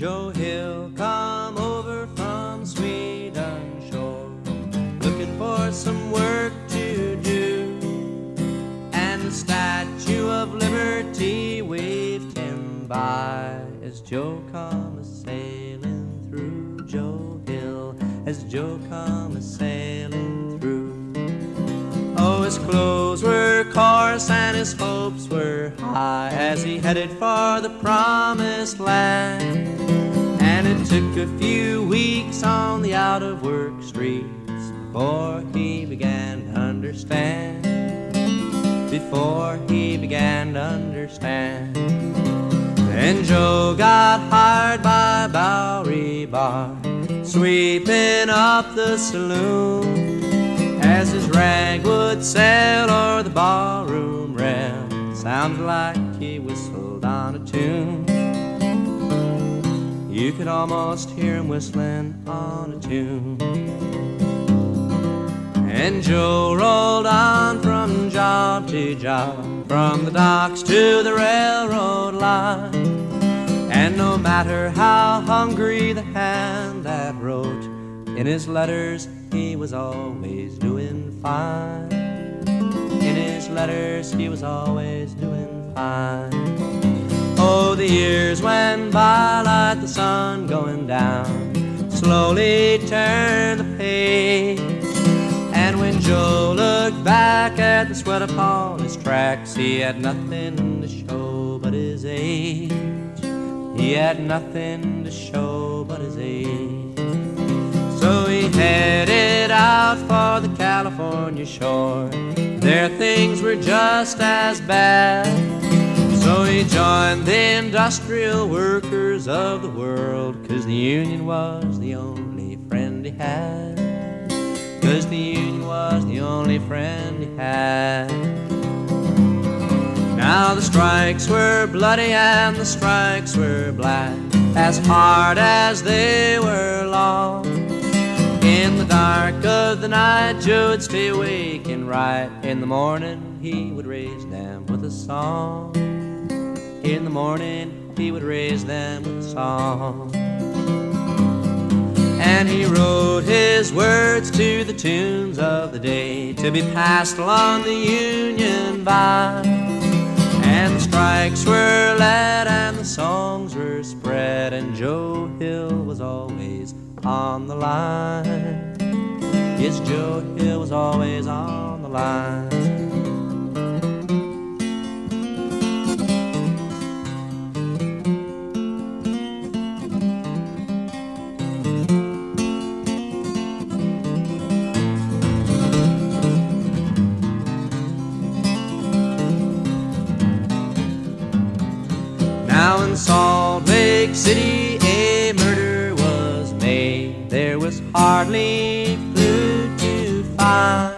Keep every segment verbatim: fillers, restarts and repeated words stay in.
Joe Hill come over from Sweden shore, looking for some work to do, and the Statue of Liberty waved him by as Joe come a-sailing through. Joe Hill as Joe come a-sailing through. Oh, his clothes were coarse and his hopes were high as he headed for the promised land. And it took a few weeks on the out-of-work streets before he began to understand. Before he began to understand. Then Joe got hired by Bowery Bar, sweeping up the saloon, as his rag would sail o'er the barroom rail. Sounded like he whistled on a tune. You could almost hear him whistling on a tune. And Joe rolled on from job to job, from the docks to the railroad line. And no matter how hungry the hand that wrote, in his letters he was always doing fine. In his letters he was always doing fine. Oh, the years went by like the sun going down, slowly turned the page. And when Joe looked back at the sweat upon his tracks, he had nothing to show but his age. He had nothing to show but his age. So he headed out for the California shore. There things were just as bad. So he joined the industrial workers of the world, 'cause the union was the only friend he had. 'Cause the union was the only friend he had. Now the strikes were bloody and the strikes were black, as hard as they were long. In the dark of the night, Joe would stay awake and write. In the morning, he would raise them with a song. In the morning, he would raise them with a song. And he wrote his words to the tunes of the day, to be passed along the union vine. And the strikes were led and the songs were spread, and Joe Hill was always on the line. Yes, Joe Hill was always on the line. Now in Salt Lake City a murder was made. There was hardly food to find.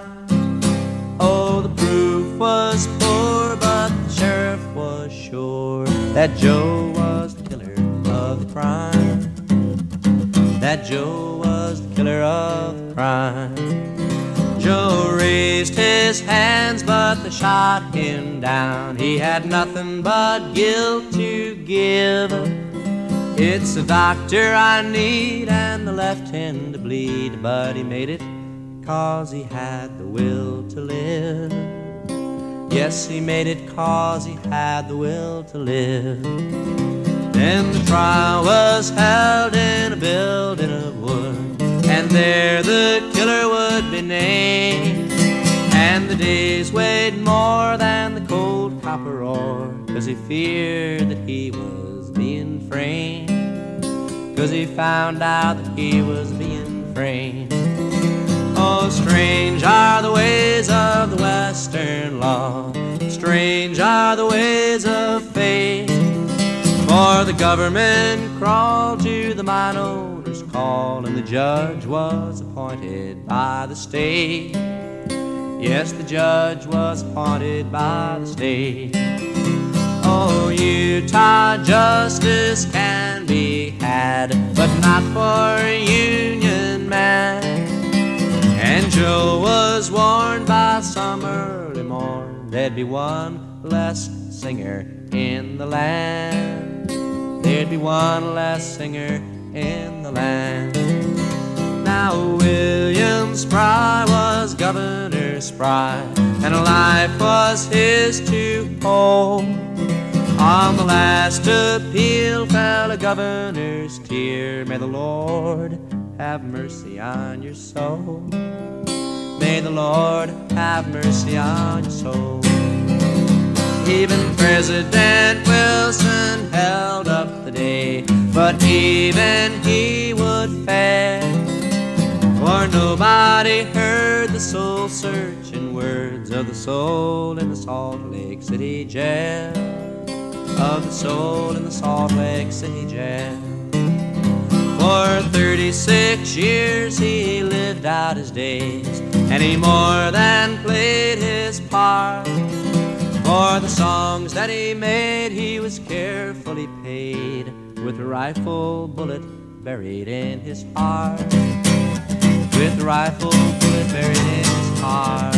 Oh, the proof was poor, but the sheriff was sure that Joe was the killer of the crime. That Joe was the killer of the crime. Joe raised his hands, but they shot him down. He had nothing but guilt to give. It's a doctor I need and the left hand to bleed, but he made it 'cause he had the will to live. Yes, he made it 'cause he had the will to live. Then the trial was held in a building of wood, and there the killer would be named. And the days weighed more than the cold copper ore, 'cause he feared that he was being framed. 'Cause he found out that he was being framed. Oh, strange are the ways of the Western law, strange are the ways of fate. For the government crawled to the mine owner's call, and the judge was appointed by the state. Yes, the judge was appointed by the state. Oh, Utah justice can be had, but not for a union man. And Joe was warned by some early morn there'd be one less singer in the land. there'd be one less singer in the land. Now William Spry was Governor Spry, and life was his to hold. On the last appeal fell a governor's tear. May the Lord have mercy on your soul. May the Lord have mercy on your soul. Even President Wilson held up the day, but even he would fail, for nobody heard the soul-searching words of the soul in the Salt Lake City jail, of the soul in the Salt Lake City jail. For thirty-six years he lived out his days, and he more than played his part. For the songs that he made he was carefully paid, with a rifle bullet buried in his heart, with a rifle bullet buried in his heart.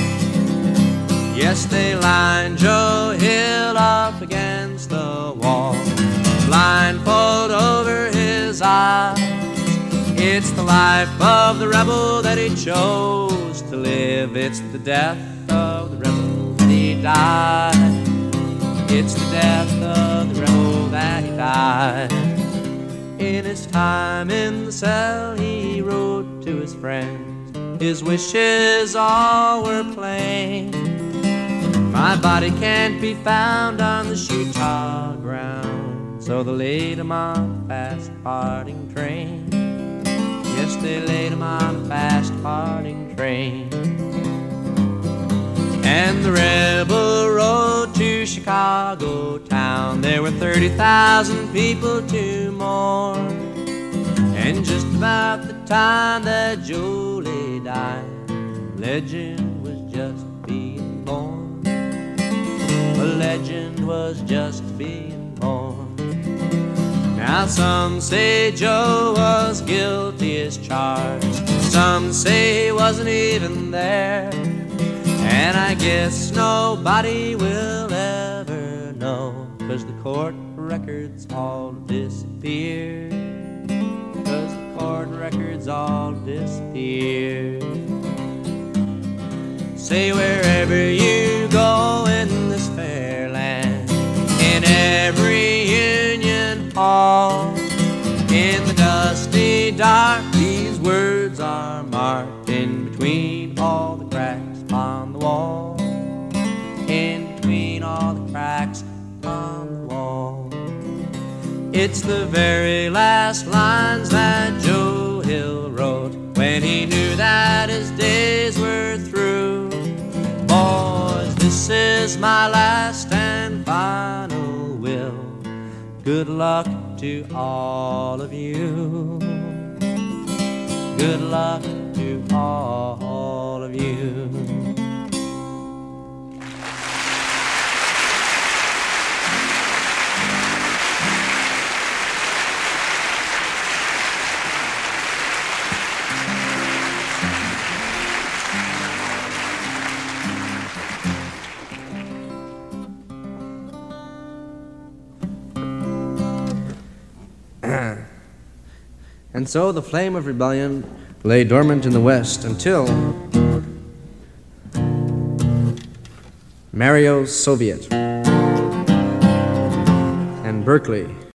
Yes, they lined Joe Hill up against the wall, blindfold over his eyes. It's the life of the rebel that he chose to live. It's the death of the rebel that he died. It's the death of the rebel that he died. In his time in the cell he wrote to his friends, his wishes all were plain. My body can't be found on the Utah ground, so they laid him on a fast parting train. Yes, they laid him on a fast parting train. And the rebel rode to Chicago town. There were thirty thousand people to mourn. And just about the time that Joe lay dying, legend was just being born. A legend was just being born. Now some say Joe was guilty as charged, some say he wasn't even there, and I guess nobody will ever know, 'cause the court records all disappeared, 'cause the court records all disappeared. Say wherever you go in this fair land, in every union hall, in the dusty dark, these words are marked in between all the cracks on the wall, in between all the cracks on the wall. It's the very last lines that Joe Hill wrote when he knew that his days were through. Boys, this is my last and final will. Good luck to all of you. Good luck to all of you. And so the flame of rebellion lay dormant in the West until Mario's Soviet and Berkeley